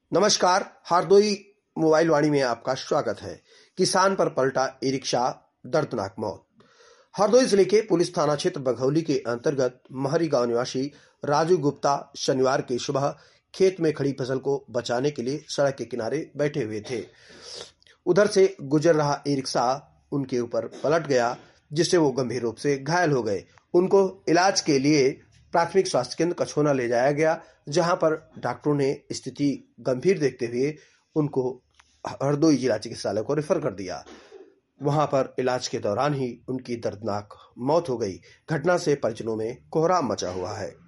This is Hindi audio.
नमस्कार। हरदोई मोबाइल वाणी में आपका स्वागत है। किसान पर पलटा ई रिक्शा, दर्दनाक मौत। हरदोई जिले के पुलिस थाना क्षेत्र बघौली के अंतर्गत महरी गांव निवासी राजू गुप्ता शनिवार की सुबह खेत में खड़ी फसल को बचाने के लिए सड़क के किनारे बैठे हुए थे। उधर से गुजर रहा ई रिक्शा उनके ऊपर पलट गया, जिससे वो गंभीर रूप से घायल हो गए। उनको इलाज के लिए प्राथमिक स्वास्थ्य केंद्र कछोना ले जाया गया, जहां पर डॉक्टरों ने स्थिति गंभीर देखते हुए उनको हरदोई जिला चिकित्सालय को रेफर कर दिया। वहां पर इलाज के दौरान ही उनकी दर्दनाक मौत हो गई। घटना से परिजनों में कोहराम मचा हुआ है।